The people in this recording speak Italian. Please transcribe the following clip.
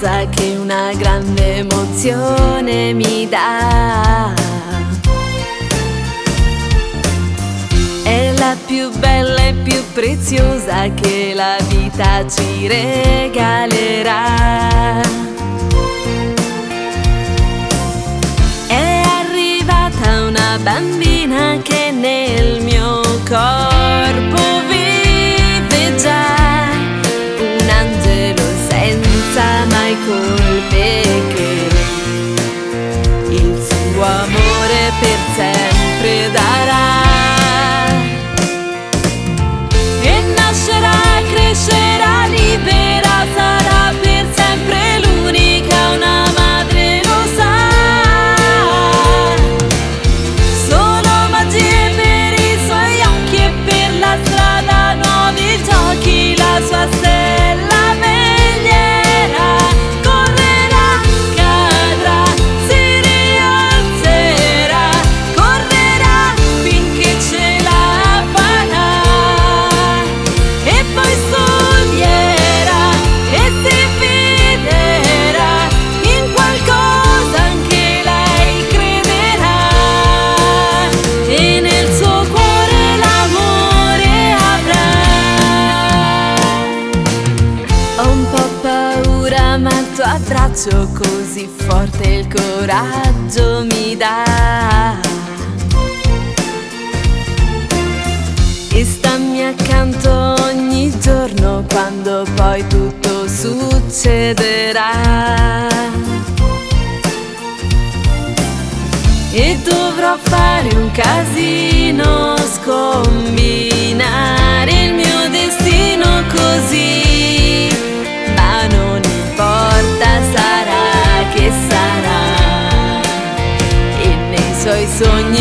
cosa che una grande emozione mi dà. È la più bella e più preziosa che la vita ci regalerà. È arrivata una bambina che nel mio corpo vive già, un angelo senza mai colpe che il suo amore per sempre darà. E nascerà, crescerà libera, sarà per sempre l'unica, una madre lo sa. Solo magie per i suoi occhi e per la strada, nuovi giochi, la sua stella veglierà. Correrà, cadrà, si rialzerà, correrà finché ce la farà. E poi studierà e si fiderà, in qualcosa anche lei crederà. E nel suo cuore l'amore avrà. Ho un po' paura ma il tuo abbraccio così forte il coraggio mi dà. E stammi accanto ogni giorno quando poi tutto succederà. E dovrò fare un casino, scombinare il mio destino così, ma non importa, sarà che sarà. E nei suoi sogni